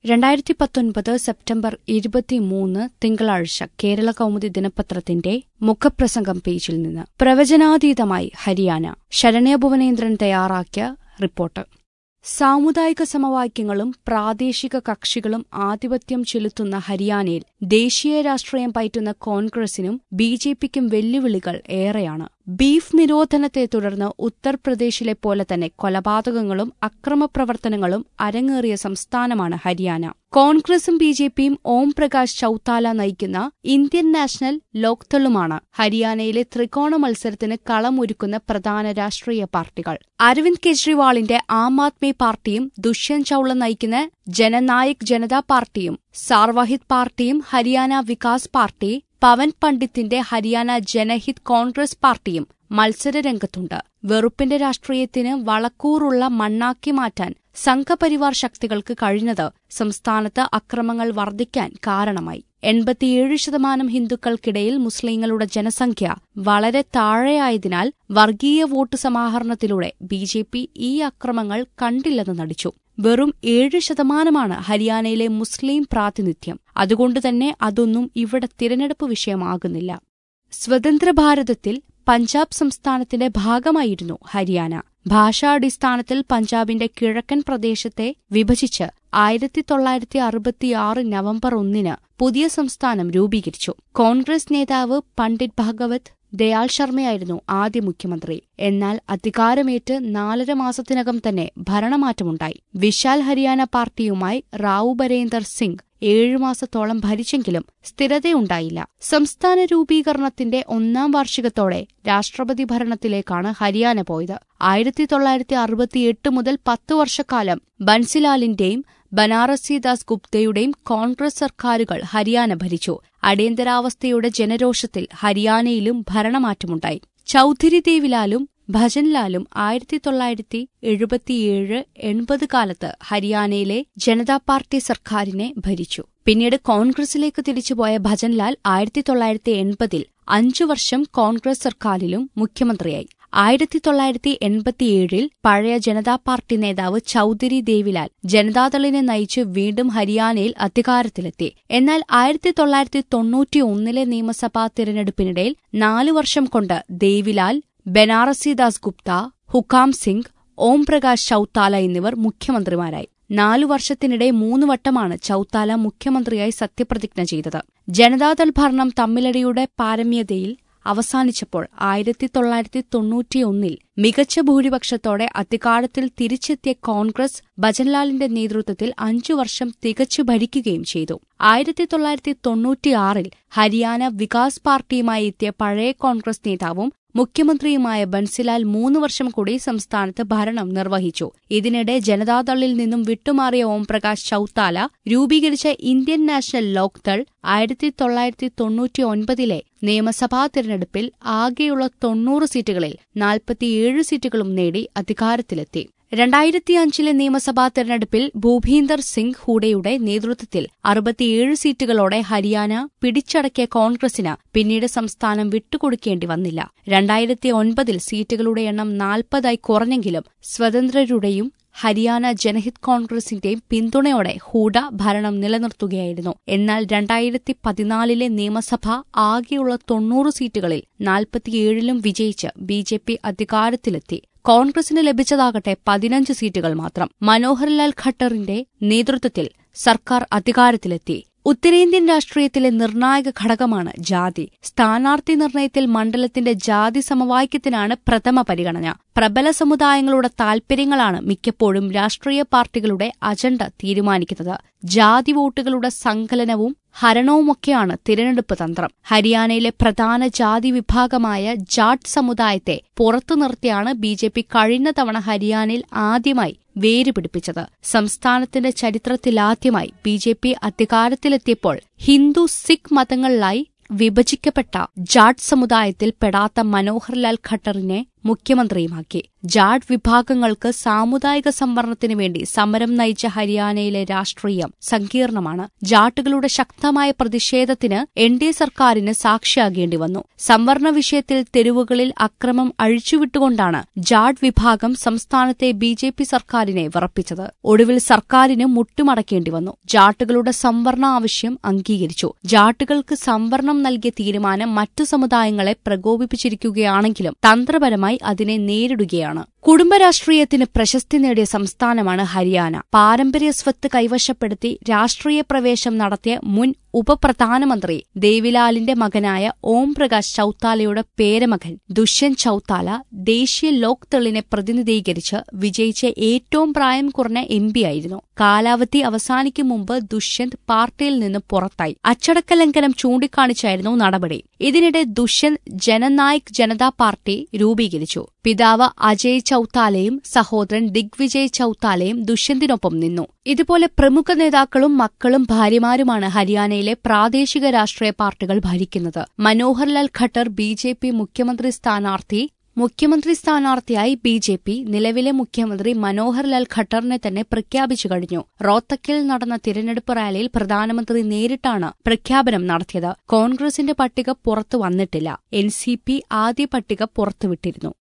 2019 September 23 തിങ്കളാഴ്ച കേരള കൗമുദി ദിനപത്രത്തിന്റെ മുഖപ്രസംഗം പേജിൽ നിന്ന് പ്രവചനാതീതമായി ഹരിയാന. ശരണ്യ ഭുവനേന്ദ്രൻ തയ്യാറാക്കിയ റിപ്പോർട്ട്. സാമുദായിക സമവാക്യങ്ങളും പ്രാദേശിക കക്ഷികളും ആധിപത്യം ചെലുത്തുന്ന ഹരിയാനയിൽ ദേശീയ രാഷ്ട്രീയം പയറ്റുന്ന കോൺഗ്രസിനും ബിജെപിക്കും വെല്ലുവിളികൾ ഏറെയാണ്. ബീഫ് നിരോധനത്തെ തുടർന്ന് ഉത്തർപ്രദേശിലെ പോലെ തന്നെ കൊലപാതകങ്ങളും അക്രമപ്രവർത്തനങ്ങളും അരങ്ങേറിയ സംസ്ഥാനമാണ് ഹരിയാന. കോൺഗ്രസും ബിജെപിയും ഓം പ്രകാശ് ചൌത്താല നയിക്കുന്ന ഇന്ത്യൻ നാഷണൽ ലോക്ദളുമാണ് ഹരിയാനയിലെ ത്രികോണ മത്സരത്തിന് കളമൊരുക്കുന്ന പ്രധാന രാഷ്ട്രീയ പാർട്ടികൾ. അരവിന്ദ് കെജ്രിവാളിന്റെ ആം ആദ്മി പാർട്ടിയും ദുഷ്യന്ത് ചൌള നയിക്കുന്ന ജനനായക് ജനതാ പാർട്ടിയും സാർവഹിത് പാർട്ടിയും ഹരിയാന വികാസ് പാർട്ടി, പവൻ പണ്ഡിത്തിന്റെ ഹരിയാന ജനഹിത് കോൺഗ്രസ് പാർട്ടിയും മത്സരരംഗത്തുണ്ട്. വെറുപ്പിന്റെ രാഷ്ട്രീയത്തിന് വളക്കൂറുള്ള മണ്ണാക്കി മാറ്റാൻ സംഘപരിവാർ ശക്തികൾക്ക് കഴിഞ്ഞത് സംസ്ഥാനത്ത് അക്രമങ്ങൾ വർദ്ധിക്കാൻ കാരണമായി. 87% ഹിന്ദുക്കൾക്കിടയിൽ മുസ്ലിങ്ങളുടെ ജനസംഖ്യ വളരെ താഴെയായതിനാൽ വർഗീയ വോട്ട് സമാഹരണത്തിലൂടെ ബിജെപി ഈ അക്രമങ്ങൾ കണ്ടില്ലെന്ന് നടിച്ചു. വെറും 7% ഹരിയാനയിലെ മുസ്ലിം പ്രാതിനിധ്യം. അതുകൊണ്ടുതന്നെ അതൊന്നും ഇവിടെ തിരഞ്ഞെടുപ്പ് വിഷയമാകുന്നില്ല. സ്വതന്ത്ര ഭാരതത്തിൽ പഞ്ചാബ് സംസ്ഥാനത്തിന്റെ ഭാഗമായിരുന്നു ഹരിയാന. ഭാഷാടിസ്ഥാനത്തിൽ പഞ്ചാബിന്റെ കിഴക്കൻ പ്രദേശത്തെ വിഭജിച്ച് 1966 നവംബർ 1 പുതിയ സംസ്ഥാനം രൂപീകരിച്ചു. കോൺഗ്രസ് നേതാവ് പണ്ഡിറ്റ് ഭഗവത് ദയാൽ ശർമ്മയായിരുന്നു ആദ്യ മുഖ്യമന്ത്രി. എന്നാൽ അധികാരമേറ്റ് 4.5 മാസത്തിനകം തന്നെ ഭരണമാറ്റമുണ്ടായി. വിശാൽ ഹരിയാന പാർട്ടിയുമായി റാവു ബരേന്ദർ സിംഗ് 7 മാസത്തോളം ഭരിച്ചെങ്കിലും സ്ഥിരതയുണ്ടായില്ല. സംസ്ഥാന രൂപീകരണത്തിന്റെ 1ാം വാർഷികത്തോടെ രാഷ്ട്രപതി ഭരണത്തിലേക്കാണ് ഹരിയാന പോയത്. 1968 മുതൽ 10 വർഷക്കാലം ബൻസിലാലിന്റെയും ബനാറസി ദാസ് ഗുപ്തയുടെയും കോൺഗ്രസ് സർക്കാരുകൾ ഹരിയാന ഭരിച്ചു. അടിയന്തരാവസ്ഥയുടെ ജനരോഷത്തിൽ ഹരിയാനയിലും ഭരണമാറ്റമുണ്ടായി. ചൌധരി ദേവിലാലും ഭജൻലാലും 1977-80 കാലത്ത് ഹരിയാനയിലെ ജനതാ പാർട്ടി സർക്കാരിനെ ഭരിച്ചു. പിന്നീട് കോൺഗ്രസിലേക്ക് തിരിച്ചുപോയ ഭജൻലാൽ 1980 5 വർഷം കോൺഗ്രസ് സർക്കാരിലും മുഖ്യമന്ത്രിയായി. 1987 പഴയ ജനതാ പാർട്ടി നേതാവ് ചൌധരി ദേവിലാൽ ജനതാദളിനെ നയിച്ച് വീണ്ടും ഹരിയാനയിൽ അധികാരത്തിലെത്തി. എന്നാൽ 1991 നിയമസഭാ തിരഞ്ഞെടുപ്പിനിടയിൽ 4 വർഷം കൊണ്ട് ദേവിലാൽ, ബനാറസി ദാസ് ഗുപ്ത, ഹുക്കാം സിംഗ്, ഓം പ്രകാശ് ചൌത്താല എന്നിവർ മുഖ്യമന്ത്രിമാരായി. 4 വർഷത്തിനിടെ 3 വട്ടമാണ് ചൌത്താല മുഖ്യമന്ത്രിയായി സത്യപ്രതിജ്ഞ ചെയ്തത്. ജനതാദൾ ഭരണം തമ്മിലടിയുടെ പാരമ്യതയിൽ അവസാനിച്ചപ്പോൾ 1991 മികച്ച ഭൂരിപക്ഷത്തോടെ അധികാരത്തിൽ തിരിച്ചെത്തിയ കോൺഗ്രസ് ഭജൻലാലിന്റെ നേതൃത്വത്തിൽ 5 വർഷം തികച്ചു ഭരിക്കുകയും ചെയ്തു. 1996 ഹരിയാന വികാസ് പാർട്ടിയുമായി എത്തിയ പഴയ കോൺഗ്രസ് നേതാവും മുഖ്യമന്ത്രിയുമായ ബൻസിലാൽ 3 വർഷം കൂടി സംസ്ഥാനത്ത് ഭരണം നിർവഹിച്ചു. ഇതിനിടെ ജനതാദളിൽ നിന്നും വിട്ടുമാറിയ ഓം പ്രകാശ് ചൌത്താല രൂപീകരിച്ച ഇന്ത്യൻ നാഷണൽ ലോക്ദൾ 1999 നിയമസഭാ തിരഞ്ഞെടുപ്പിൽ ആകെയുള്ള 90 സീറ്റുകളിൽ 47 സീറ്റുകളും നേടി അധികാരത്തിലെത്തി. 2005 നിയമസഭാ തിരഞ്ഞെടുപ്പിൽ ഭൂപീന്ദർ സിംഗ് ഹൂഡയുടെ നേതൃത്വത്തിൽ 67 സീറ്റുകളോടെ ഹരിയാന പിടിച്ചടക്കിയ കോൺഗ്രസിന് പിന്നീട് സംസ്ഥാനം വിട്ടുകൊടുക്കേണ്ടി വന്നില്ല. 2009 സീറ്റുകളുടെ എണ്ണം 40 കുറഞ്ഞെങ്കിലും സ്വതന്ത്രരുടെയും ഹരിയാന ജനഹിത് കോൺഗ്രസിന്റെയും പിന്തുണയോടെ ഹൂഡ ഭരണം നിലനിർത്തുകയായിരുന്നു. എന്നാൽ 2014 നിയമസഭ ആകെയുള്ള 90 സീറ്റുകളിൽ 47 വിജയിച്ച് ബിജെപി അധികാരത്തിലെത്തി. കോൺഗ്രസിന് ലഭിച്ചതാകട്ടെ 15 സീറ്റുകൾ മാത്രം. മനോഹർലാൽ ഖട്ടറിന്റെ നേതൃത്വത്തിൽ സർക്കാർ അധികാരത്തിലെത്തി. ഉത്തരേന്ത്യൻ രാഷ്ട്രീയത്തിലെ നിർണായക ഘടകമാണ് ജാതി. സ്ഥാനാർത്ഥി നിർണയത്തിൽ മണ്ഡലത്തിന്റെ ജാതി സമവാക്യത്തിനാണ് പ്രഥമ പരിഗണന. പ്രബല സമുദായങ്ങളുടെ താൽപര്യങ്ങളാണ് മിക്കപ്പോഴും രാഷ്ട്രീയ പാർട്ടികളുടെ അജണ്ട തീരുമാനിക്കുന്നത്. ജാതി വോട്ടുകളുടെ സങ്കലനവും ഹരണവുമൊക്കെയാണ് തിരഞ്ഞെടുപ്പ് തന്ത്രം. ഹരിയാനയിലെ പ്രധാന ജാതി വിഭാഗമായ ജാട്ട് സമുദായത്തെ പുറത്തു നിർത്തിയാണ് ബിജെപി കഴിഞ്ഞ തവണ ഹരിയാനയിൽ ആദ്യമായി വേരുപിടിപ്പിച്ചത്. സംസ്ഥാനത്തിന്റെ ചരിത്രത്തിലാദ്യമായി ബിജെപി അധികാരത്തിലെത്തിയപ്പോൾ ഹിന്ദു സിഖ് മതങ്ങളിലായി വിഭജിക്കപ്പെട്ട ജാട്ട് സമുദായത്തിൽ പെടാത്ത മനോഹർലാൽ ഖട്ടറിനെ മുഖ്യമന്ത്രിയുമാക്കി. ജാട്ട് വിഭാഗങ്ങൾക്ക് സാമുദായിക സംവരണത്തിനു വേണ്ടി സമരം നയിച്ച ഹരിയാനയിലെ രാഷ്ട്രീയം സങ്കീർണമാണ്. ജാട്ടുകളുടെ ശക്തമായ പ്രതിഷേധത്തിന് എൻഡിഎ സർക്കാരിന് സാക്ഷിയാകേണ്ടി വന്നു. സംവരണ വിഷയത്തിൽ തെരുവുകളിൽ അക്രമം അഴിച്ചുവിട്ടുകൊണ്ടാണ് ജാട്ട് വിഭാഗം സംസ്ഥാനത്തെ ബിജെപി സർക്കാരിനെ വിറപ്പിച്ചത്. ഒടുവിൽ സർക്കാരിന് മുട്ടുമടക്കേണ്ടി വന്നു. ജാട്ടുകളുടെ സംവരണ ആവശ്യം അംഗീകരിച്ചു. ജാട്ടുകൾക്ക് സംവരണം നൽകിയ തീരുമാനം മറ്റു സമുദായങ്ങളെ പ്രകോപിപ്പിച്ചിരിക്കുകയാണെങ്കിലും തന്ത്രപരമായി അതിനെ നേരിടുകയാണ്. കുടുംബരാഷ്ട്രീയത്തിന് പ്രശസ്തി നേടിയ സംസ്ഥാനമാണ് ഹരിയാന. പാരമ്പര്യ സ്വത്ത് കൈവശപ്പെടുത്തി രാഷ്ട്രീയ പ്രവേശം നടത്തിയ മുൻ ഉപപ്രധാനമന്ത്രി ദേവിലാലിന്റെ മകനായ ഓം പ്രകാശ് ചൌത്താലയുടെ പേരമകൻ ദുഷ്യന്ത് ചൌത്താല ദേശീയ ലോക്ദളിനെ പ്രതിനിധീകരിച്ച് വിജയിച്ച ഏറ്റവും പ്രായം കുറഞ്ഞ എംപിയായിരുന്നു. കാലാവധി അവസാനിക്കും മുമ്പ് ദുഷ്യന്ത് പാർട്ടിയിൽ നിന്ന് പുറത്തായി. അച്ചടക്ക ലംഘനം ചൂണ്ടിക്കാണിച്ചായിരുന്നു നടപടി. ഇതിനിടെ ദുഷ്യന്ത് ജനനായക് ജനതാ പാർട്ടി രൂപീകരിച്ചു. പിതാവ് അജയ് ചൌത്താലയും സഹോദരൻ ദിഗ്വിജയ് ചൌത്താലയും ദുഷ്യന്തിനൊപ്പം നിന്നു. ഇതുപോലെ പ്രമുഖ നേതാക്കളും മക്കളും ഭാര്യമാരുമാണ് ഹരിയാനയിലെ പ്രാദേശിക രാഷ്ട്രീയ പാർട്ടികൾ ഭരിക്കുന്നത്. മനോഹർലാൽ ഖട്ടർ ബിജെപി മുഖ്യമന്ത്രി സ്ഥാനാർത്ഥിയായി ബിജെപി നിലവിലെ മുഖ്യമന്ത്രി മനോഹർലാൽ ഖട്ടറിനെ തന്നെ പ്രഖ്യാപിച്ചു കഴിഞ്ഞു. റോത്തക്കിൽ നടന്ന തിരഞ്ഞെടുപ്പ് റാലിയിൽ പ്രധാനമന്ത്രി നേരിട്ടാണ് പ്രഖ്യാപനം നടത്തിയത്. കോൺഗ്രസിന്റെ പട്ടിക പുറത്തു വന്നിട്ടില്ല. എൻസിപി ആദ്യ പട്ടിക പുറത്തുവിട്ടിരുന്നു.